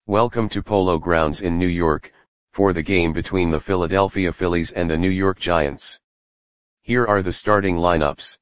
Welcome to Polo Grounds in New York, for the game between the Philadelphia Phillies and the New York Giants. Here are the starting lineups.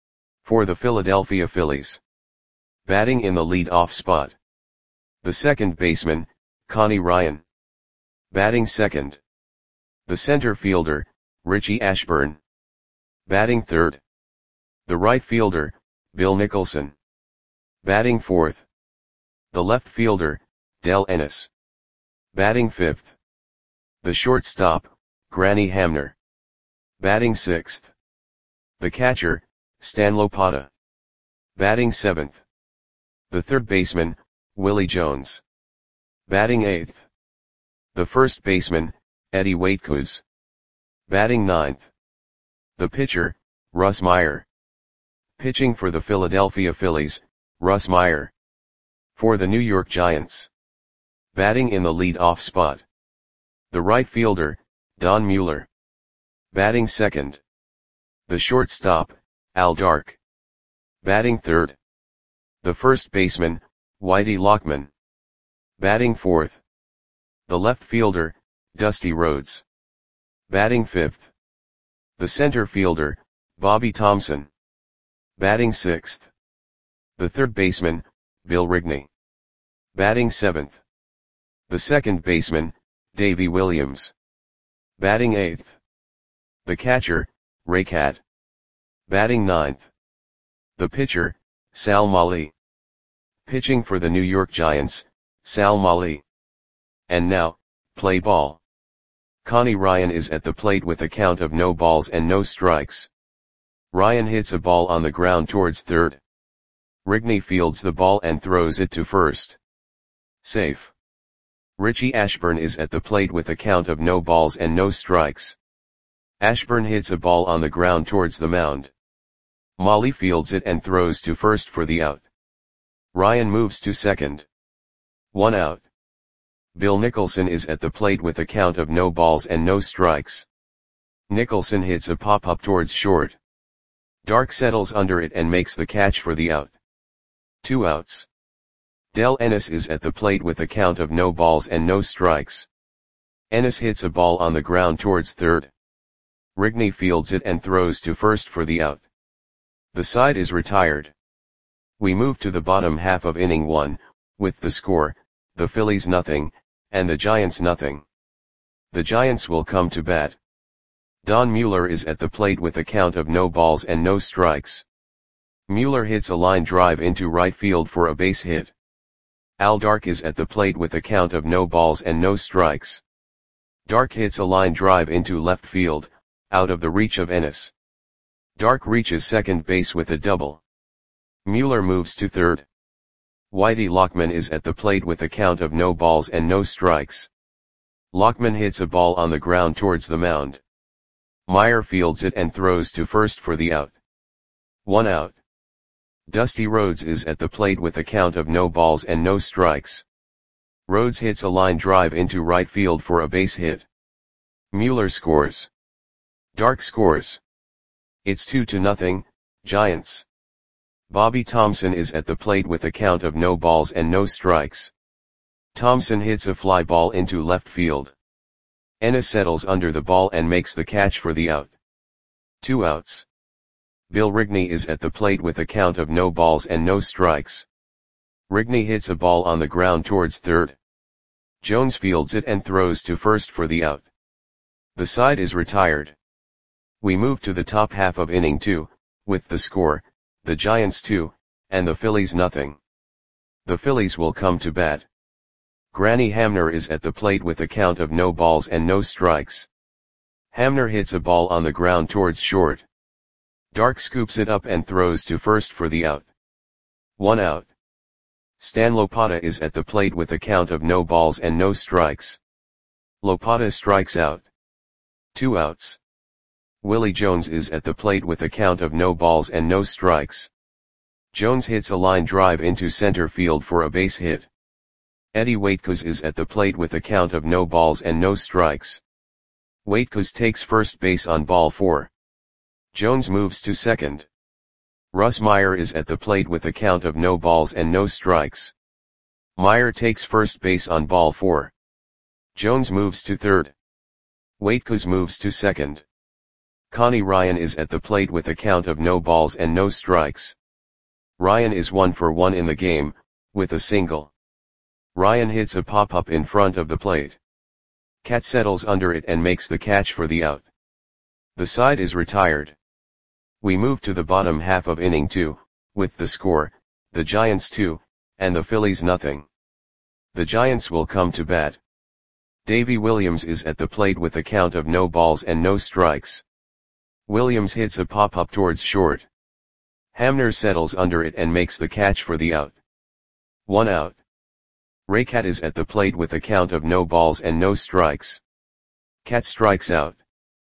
For the Philadelphia Phillies. Batting in the lead-off spot. The second baseman, Connie Ryan. Batting second. The center fielder, Richie Ashburn. Batting third. The right fielder, Bill Nicholson. Batting fourth. The left fielder, Del Ennis. Batting fifth. The shortstop, Granny Hamner. Batting sixth. The catcher, Stan Lopata. Batting seventh. The third baseman, Willie Jones. Batting eighth. The first baseman, Eddie Waitkus. Batting ninth. The pitcher, Russ Meyer. Pitching for the Philadelphia Phillies, Russ Meyer. For the New York Giants. Batting in the lead-off spot. The right fielder, Don Mueller. Batting second. The shortstop, Al Dark. Batting third. The first baseman, Whitey Lockman. Batting fourth. The left fielder, Dusty Rhodes. Batting fifth. The center fielder, Bobby Thomson. Batting sixth. The third baseman, Bill Rigney. Batting seventh. The second baseman, Davey Williams. Batting eighth. The catcher, Ray Catt. Batting ninth. The pitcher, Sal Mali. Pitching for the New York Giants, Sal Mali. And now, play ball. Connie Ryan is at the plate with a count of no balls and no strikes. Ryan hits a ball on the ground towards third. Rigney fields the ball and throws it to first. Safe. Richie Ashburn is at the plate with a count of no balls and no strikes. Ashburn hits a ball on the ground towards the mound. Molly fields it and throws to first for the out. Ryan moves to second. 1 out. Bill Nicholson is at the plate with a count of no balls and no strikes. Nicholson hits a pop-up towards short. Dark settles under it and makes the catch for the out. 2 outs. Del Ennis is at the plate with a count of no balls and no strikes. Ennis hits a ball on the ground towards third. Rigney fields it and throws to first for the out. The side is retired. We move to the bottom half of inning 1, with the score, the Phillies nothing, and the Giants nothing. The Giants will come to bat. Don Mueller is at the plate with a count of no balls and no strikes. Mueller hits a line drive into right field for a base hit. Al Dark is at the plate with a count of no balls and no strikes. Dark hits a line drive into left field, out of the reach of Ennis. Dark reaches second base with a double. Mueller moves to third. Whitey Lockman is at the plate with a count of no balls and no strikes. Lockman hits a ball on the ground towards the mound. Meyer fields it and throws to first for the out. 1 out. Dusty Rhodes is at the plate with a count of no balls and no strikes. Rhodes hits a line drive into right field for a base hit. Mueller scores. Dark scores. It's 2-0, Giants. Bobby Thomson is at the plate with a count of no balls and no strikes. Thomson hits a fly ball into left field. Ennis settles under the ball and makes the catch for the out. 2 outs. Bill Rigney is at the plate with a count of no balls and no strikes. Rigney hits a ball on the ground towards third. Jones fields it and throws to first for the out. The side is retired. We move to the top half of inning 2, with the score, the Giants 2, and the Phillies nothing. The Phillies will come to bat. Granny Hamner is at the plate with a count of no balls and no strikes. Hamner hits a ball on the ground towards short. Dark scoops it up and throws to first for the out. 1 out. Stan Lopata is at the plate with a count of no balls and no strikes. Lopata strikes out. 2 outs. Willie Jones is at the plate with a count of no balls and no strikes. Jones hits a line drive into center field for a base hit. Eddie Waitkus is at the plate with a count of no balls and no strikes. Waitkus takes first base on ball 4. Jones moves to second. Russ Meyer is at the plate with a count of no balls and no strikes. Meyer takes first base on ball 4. Jones moves to third. Waitkus moves to second. Connie Ryan is at the plate with a count of no balls and no strikes. Ryan is 1 for 1 in the game, with a single. Ryan hits a pop-up in front of the plate. Cat settles under it and makes the catch for the out. The side is retired. We move to the bottom half of inning 2, with the score, the Giants 2, and the Phillies nothing. The Giants will come to bat. Davy Williams is at the plate with a count of no balls and no strikes. Williams hits a pop-up towards short. Hamner settles under it and makes the catch for the out. 1 out. Raycat is at the plate with a count of no balls and no strikes. Cat strikes out.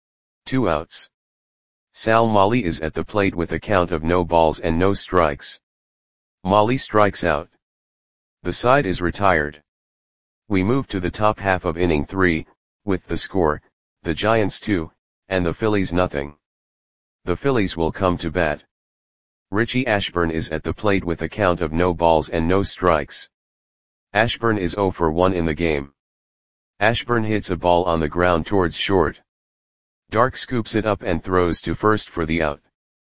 2 outs. Sal Molly is at the plate with a count of no balls and no strikes. Molly strikes out. The side is retired. We move to the top half of inning 3, with the score, the Giants 2, and the Phillies nothing. The Phillies will come to bat. Richie Ashburn is at the plate with a count of no balls and no strikes. Ashburn is 0 for 1 in the game. Ashburn hits a ball on the ground towards short. Dark scoops it up and throws to first for the out.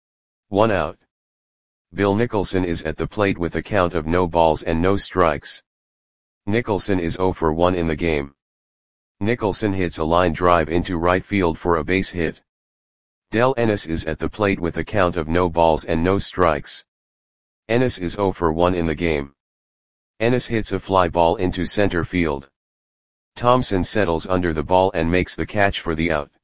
1 out. Bill Nicholson is at the plate with a count of no balls and no strikes. Nicholson is 0 for 1 in the game. Nicholson hits a line drive into right field for a base hit. Del Ennis is at the plate with a count of no balls and no strikes. Ennis is 0 for 1 in the game. Ennis hits a fly ball into center field. Thompson settles under the ball and makes the catch for the out.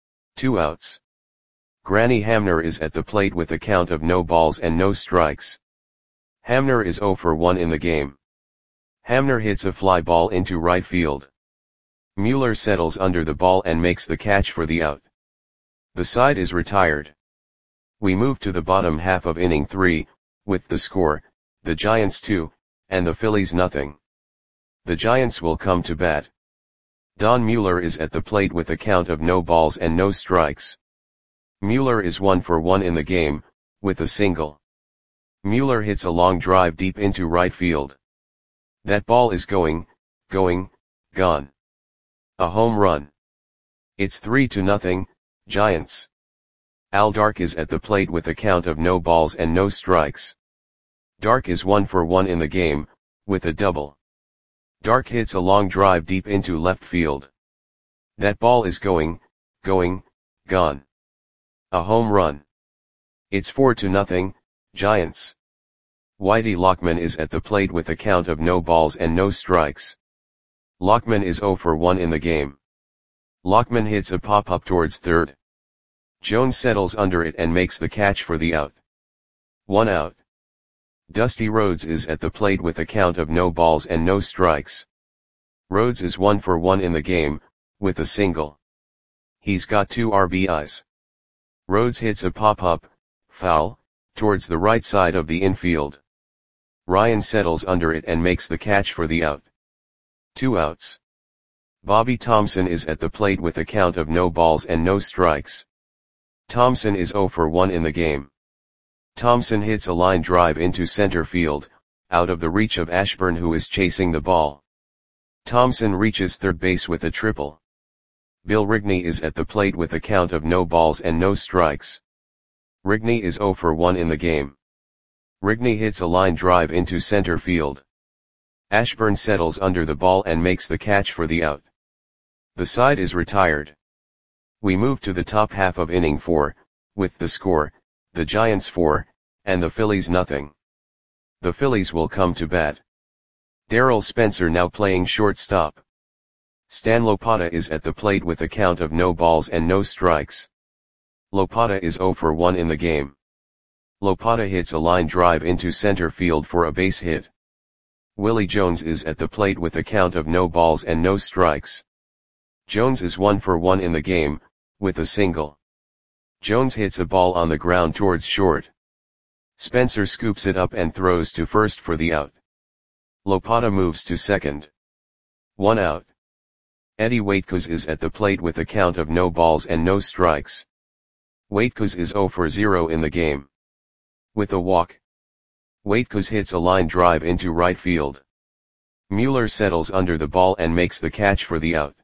2 outs. Granny Hamner is at the plate with a count of no balls and no strikes. Hamner is 0 for 1 in the game. Hamner hits a fly ball into right field. Mueller settles under the ball and makes the catch for the out. The side is retired. We move to the bottom half of inning 3, with the score, the Giants 2, and the Phillies nothing. The Giants will come to bat. Don Mueller is at the plate with a count of no balls and no strikes. Mueller is 1 for 1 in the game, with a single. Mueller hits a long drive deep into right field. That ball is going, gone. A home run. It's 3-0, Giants. Al Dark is at the plate with a count of no balls and no strikes. Dark is 1 for 1 in the game, with a double. Dark hits a long drive deep into left field. That ball is going, gone. A home run. It's 4-0, Giants. Whitey Lockman is at the plate with a count of no balls and no strikes. Lockman is 0 for 1 in the game. Lockman hits a pop-up towards third. Jones settles under it and makes the catch for the out. 1 out. Dusty Rhodes is at the plate with a count of no balls and no strikes. Rhodes is 1 for 1 in the game, with a single. He's got 2 RBIs. Rhodes hits a pop-up, foul, towards the right side of the infield. Ryan settles under it and makes the catch for the out. 2 outs. Bobby Thompson is at the plate with a count of no balls and no strikes. Thompson is 0 for 1 in the game. Thompson hits a line drive into center field, out of the reach of Ashburn who is chasing the ball. Thompson reaches third base with a triple. Bill Rigney is at the plate with a count of no balls and no strikes. Rigney is 0 for 1 in the game. Rigney hits a line drive into center field. Ashburn settles under the ball and makes the catch for the out. The side is retired. We move to the top half of inning 4, with the score, the Giants 4, and the Phillies nothing. The Phillies will come to bat. Darrell Spencer now playing shortstop. Stan Lopata is at the plate with a count of no balls and no strikes. Lopata is 0 for 1 in the game. Lopata hits a line drive into center field for a base hit. Willie Jones is at the plate with a count of no balls and no strikes. Jones is 1 for 1 in the game, with a single. Jones hits a ball on the ground towards short. Spencer scoops it up and throws to first for the out. Lopata moves to second. 1 out. Eddie Waitkus is at the plate with a count of no balls and no strikes. Waitkus is 0 for 0 in the game. With a walk. Waitkus hits a line drive into right field. Mueller settles under the ball and makes the catch for the out.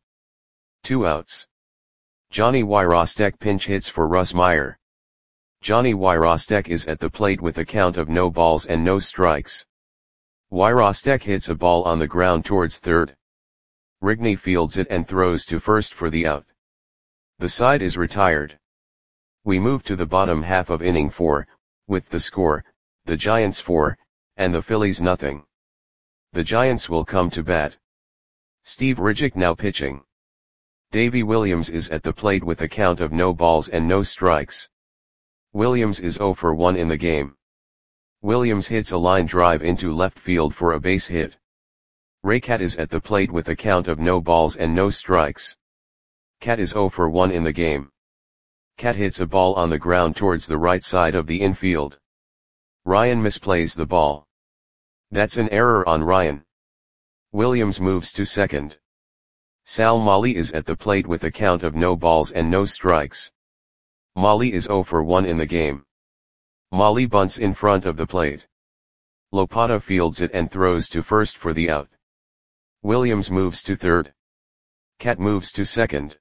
2 outs. Johnny Wyrostek pinch hits for Russ Meyer. Johnny Wyrostek is at the plate with a count of no balls and no strikes. Wyrostek hits a ball on the ground towards third. Rigney fields it and throws to first for the out. The side is retired. We move to the bottom half of inning 4, with the score, the Giants 4, and the Phillies nothing. The Giants will come to bat. Steve Ridgick now pitching. Davy Williams is at the plate with a count of no balls and no strikes. Williams is 0 for 1 in the game. Williams hits a line drive into left field for a base hit. Ray Cat is at the plate with a count of no balls and no strikes. Cat is 0 for 1 in the game. Cat hits a ball on the ground towards the right side of the infield. Ryan misplays the ball. That's an error on Ryan. Williams moves to second. Sal Molly is at the plate with a count of no balls and no strikes. Molly is 0 for 1 in the game. Molly bunts in front of the plate. Lopata fields it and throws to first for the out. Williams moves to third. Cat moves to second.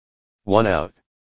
1 out.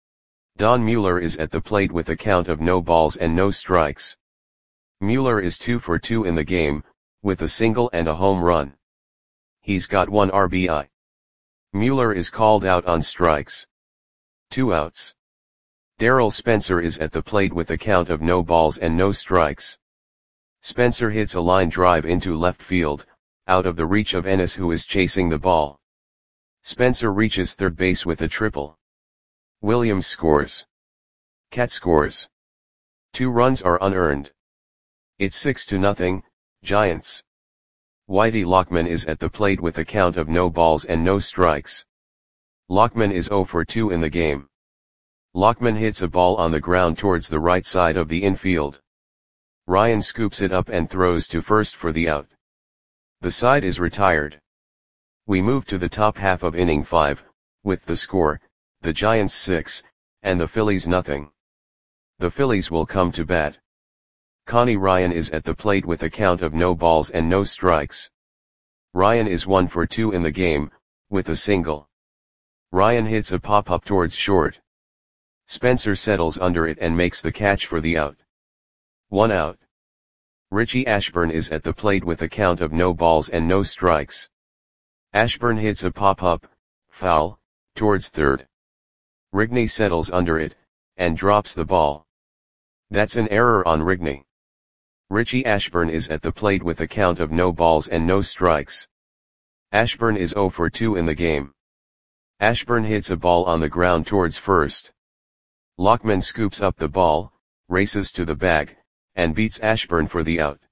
Don Mueller is at the plate with a count of no balls and no strikes. Mueller is 2 for 2 in the game, with a single and a home run. He's got 1 RBI. Mueller is called out on strikes. 2 outs. Darrell Spencer is at the plate with a count of no balls and no strikes. Spencer hits a line drive into left field, out of the reach of Ennis, who is chasing the ball. Spencer reaches third base with a triple. Williams scores. Cat scores. 2 runs are unearned. It's 6-0, Giants. Whitey Lockman is at the plate with a count of no balls and no strikes. Lockman is 0 for 2 in the game. Lockman hits a ball on the ground towards the right side of the infield. Ryan scoops it up and throws to first for the out. The side is retired. We move to the top half of inning 5, with the score, the Giants 6, and the Phillies nothing. The Phillies will come to bat. Connie Ryan is at the plate with a count of no balls and no strikes. Ryan is 1 for 2 in the game, with a single. Ryan hits a pop-up towards short. Spencer settles under it and makes the catch for the out. 1 out. Richie Ashburn is at the plate with a count of no balls and no strikes. Ashburn hits a pop-up, foul, towards third. Rigney settles under it, and drops the ball. That's an error on Rigney. Richie Ashburn is at the plate with a count of no balls and no strikes. Ashburn is 0 for 2 in the game. Ashburn hits a ball on the ground towards first. Lockman scoops up the ball, races to the bag, and beats Ashburn for the out.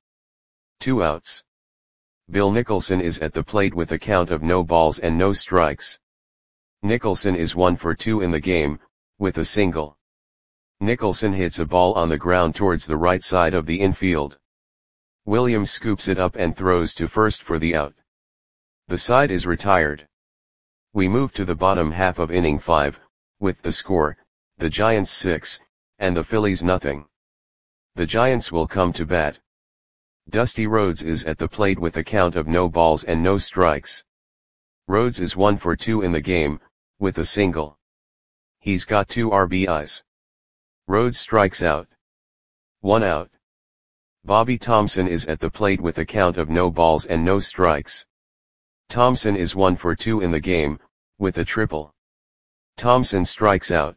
2 outs. Bill Nicholson is at the plate with a count of no balls and no strikes. Nicholson is 1 for 2 in the game, with a single. Nicholson hits a ball on the ground towards the right side of the infield. Williams scoops it up and throws to first for the out. The side is retired. We move to the bottom half of inning 5, with the score, the Giants 6, and the Phillies nothing. The Giants will come to bat. Dusty Rhodes is at the plate with a count of no balls and no strikes. Rhodes is 1 for 2 in the game, with a single. He's got 2 RBIs. Rhodes strikes out. 1 out. Bobby Thompson is at the plate with a count of no balls and no strikes. Thompson is 1 for 2 in the game, with a triple. Thompson strikes out.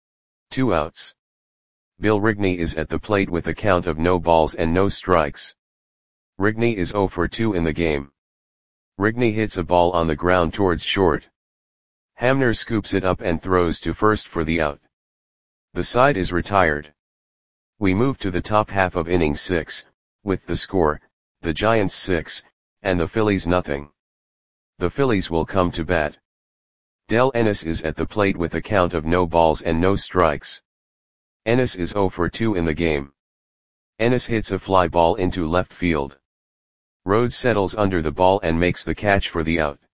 2 outs. Bill Rigney is at the plate with a count of no balls and no strikes. Rigney is 0 for 2 in the game. Rigney hits a ball on the ground towards short. Hamner scoops it up and throws to first for the out. The side is retired. We move to the top half of inning 6, with the score, the Giants 6, and the Phillies nothing. The Phillies will come to bat. Del Ennis is at the plate with a count of no balls and no strikes. Ennis is 0 for 2 in the game. Ennis hits a fly ball into left field. Rhodes settles under the ball and makes the catch for the out.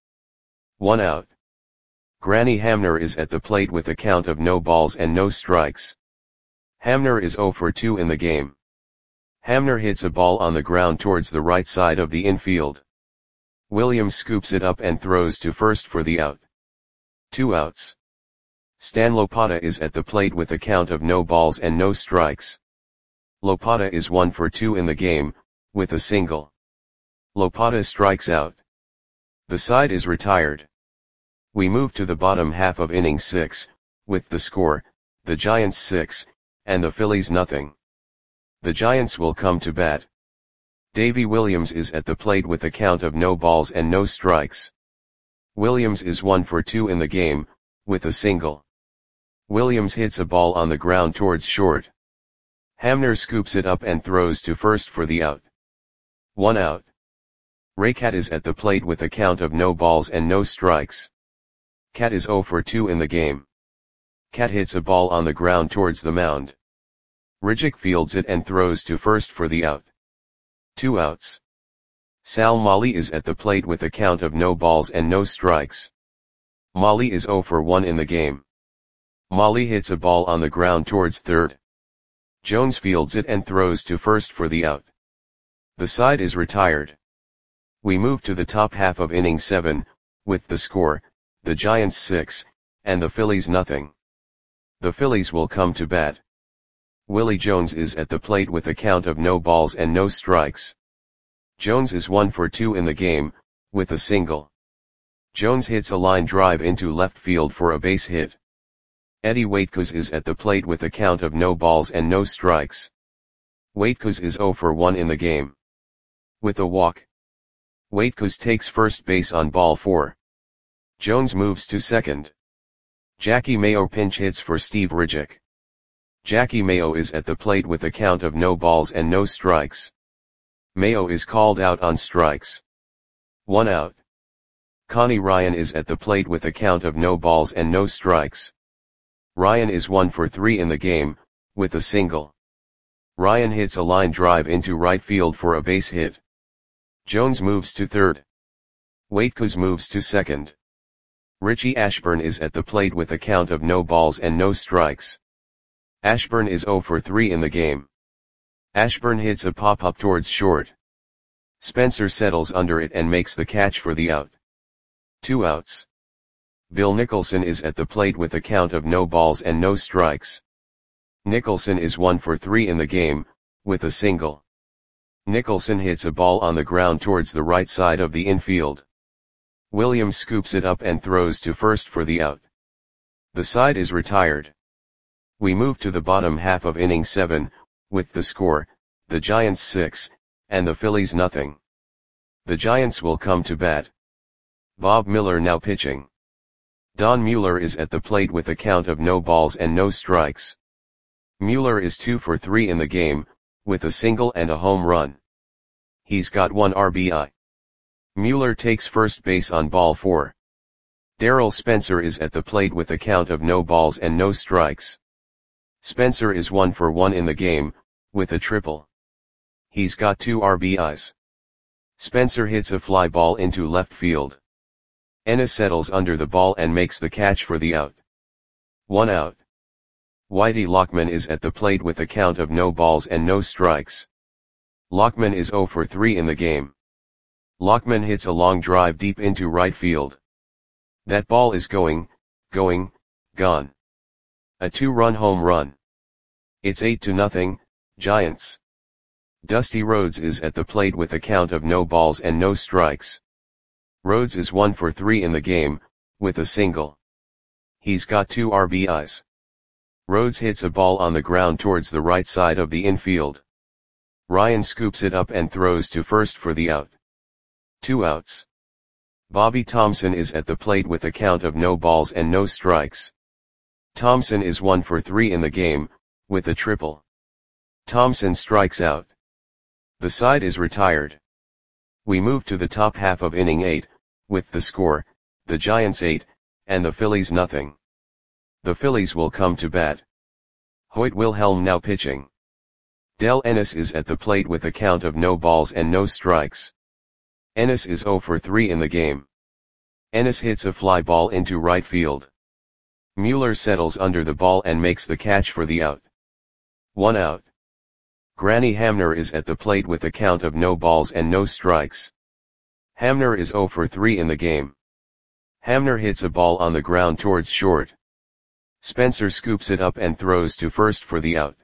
1 out. Granny Hamner is at the plate with a count of no balls and no strikes. Hamner is 0 for 2 in the game. Hamner hits a ball on the ground towards the right side of the infield. Williams scoops it up and throws to first for the out. 2 outs. Stan Lopata is at the plate with a count of no balls and no strikes. Lopata is 1 for 2 in the game, with a single. Lopata strikes out. The side is retired. We move to the bottom half of inning 6, with the score, the Giants 6, and the Phillies nothing. The Giants will come to bat. Davy Williams is at the plate with a count of no balls and no strikes. Williams is 1 for 2 in the game, with a single. Williams hits a ball on the ground towards short. Hamner scoops it up and throws to first for the out. 1 out. Raycat is at the plate with a count of no balls and no strikes. Cat is 0 for 2 in the game. Cat hits a ball on the ground towards the mound. Rijik fields it and throws to first for the out. 2 outs. Sal Mali is at the plate with a count of no balls and no strikes. Mali is 0 for 1 in the game. Mali hits a ball on the ground towards third. Jones fields it and throws to first for the out. The side is retired. We move to the top half of inning 7, with the score, the Giants 6, and the Phillies nothing. The Phillies will come to bat. Willie Jones is at the plate with a count of no balls and no strikes. Jones is 1 for 2 in the game, with a single. Jones hits a line drive into left field for a base hit. Eddie Waitkos is at the plate with a count of no balls and no strikes. Waitkos is 0 for 1 in the game. With a walk. Waitkos takes first base on ball 4. Jones moves to second. Jackie Mayo pinch hits for Steve Rijik. Jackie Mayo is at the plate with a count of no balls and no strikes. Mayo is called out on strikes. 1 out. Connie Ryan is at the plate with a count of no balls and no strikes. Ryan is 1 for 3 in the game, with a single. Ryan hits a line drive into right field for a base hit. Jones moves to third. Waitkos moves to second. Richie Ashburn is at the plate with a count of no balls and no strikes. Ashburn is 0 for 3 in the game. Ashburn hits a pop-up towards short. Spencer settles under it and makes the catch for the out. 2 outs. Bill Nicholson is at the plate with a count of no balls and no strikes. Nicholson is 1 for 3 in the game, with a single. Nicholson hits a ball on the ground towards the right side of the infield. Williams scoops it up and throws to first for the out. The side is retired. We move to the bottom half of inning 7, with the score, the Giants 6, and the Phillies nothing. The Giants will come to bat. Bob Miller now pitching. Don Mueller is at the plate with a count of no balls and no strikes. Mueller is 2 for 3 in the game, with a single and a home run. He's got 1 RBI. Mueller takes first base on ball 4. Darrell Spencer is at the plate with a count of no balls and no strikes. Spencer is 1 for 1 in the game, with a triple. He's got 2 RBIs. Spencer hits a fly ball into left field. Ennis settles under the ball and makes the catch for the out. 1 out. Whitey Lockman is at the plate with a count of no balls and no strikes. Lockman is 0 for 3 in the game. Lockman hits a long drive deep into right field. That ball is gone. A 2-run home run. It's 8-0, Giants. Dusty Rhodes is at the plate with a count of no balls and no strikes. Rhodes is 1 for 3 in the game, with a single. He's got 2 RBIs. Rhodes hits a ball on the ground towards the right side of the infield. Ryan scoops it up and throws to first for the out. 2 outs. Bobby Thompson is at the plate with a count of no balls and no strikes. Thompson is 1 for 3 in the game, with a triple. Thompson strikes out. The side is retired. We move to the top half of inning 8, with the score, the Giants 8, and the Phillies nothing. The Phillies will come to bat. Hoyt Wilhelm now pitching. Del Ennis is at the plate with a count of no balls and no strikes. Ennis is 0 for 3 in the game. Ennis hits a fly ball into right field. Mueller settles under the ball and makes the catch for the out. 1 out. Granny Hamner is at the plate with a count of no balls and no strikes. Hamner is 0 for 3 in the game. Hamner hits a ball on the ground towards short. Spencer scoops it up and throws to first for the out.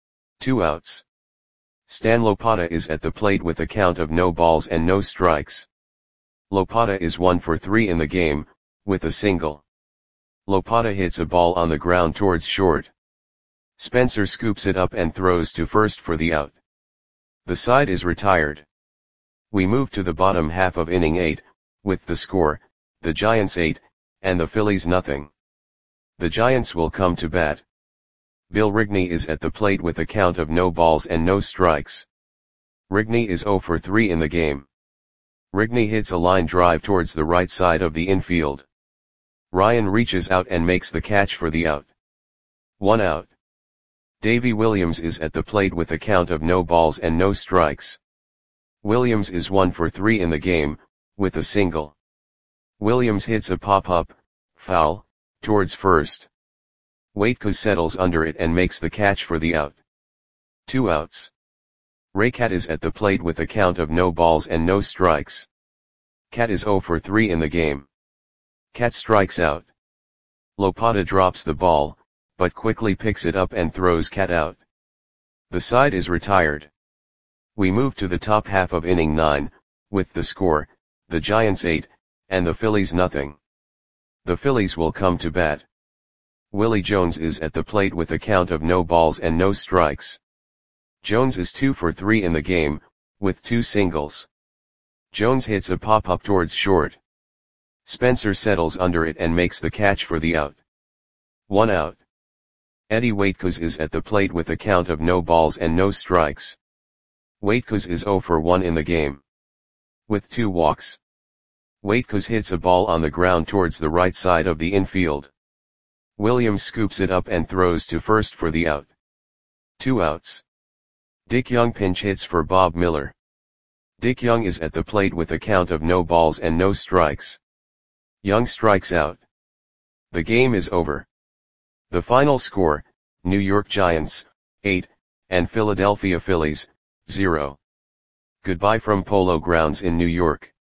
2 outs. Stan Lopata is at the plate with a count of no balls and no strikes. Lopata is 1 for 3 in the game, with a single. Lopata hits a ball on the ground towards short. Spencer scoops it up and throws to first for the out. The side is retired. We move to the bottom half of inning 8, with the score, the Giants 8, and the Phillies nothing. The Giants will come to bat. Bill Rigney is at the plate with a count of no balls and no strikes. Rigney is 0 for 3 in the game. Rigney hits a line drive towards the right side of the infield. Ryan reaches out and makes the catch for the out. 1 out. Davey Williams is at the plate with a count of no balls and no strikes. Williams is 1 for 3 in the game, with a single. Williams hits a pop-up, foul, towards first. Waitkus settles under it and makes the catch for the out. 2 outs. Ray Cat is at the plate with a count of no balls and no strikes. Cat is 0 for 3 in the game. Cat strikes out. Lopata drops the ball, but quickly picks it up and throws Cat out. The side is retired. We move to the top half of inning 9, with the score, the Giants 8, and the Phillies nothing. The Phillies will come to bat. Willie Jones is at the plate with a count of no balls and no strikes. Jones is 2 for 3 in the game, with 2 singles. Jones hits a pop-up towards short. Spencer settles under it and makes the catch for the out. 1 out. Eddie Waitkus is at the plate with a count of no balls and no strikes. Waitkus is 0 for 1 in the game. With 2 walks. Waitkus hits a ball on the ground towards the right side of the infield. Williams scoops it up and throws to first for the out. 2 outs. Dick Young pinch hits for Bob Miller. Dick Young is at the plate with a count of no balls and no strikes. Young strikes out. The game is over. The final score, New York Giants, 8, and Philadelphia Phillies, 0. Goodbye from Polo Grounds in New York.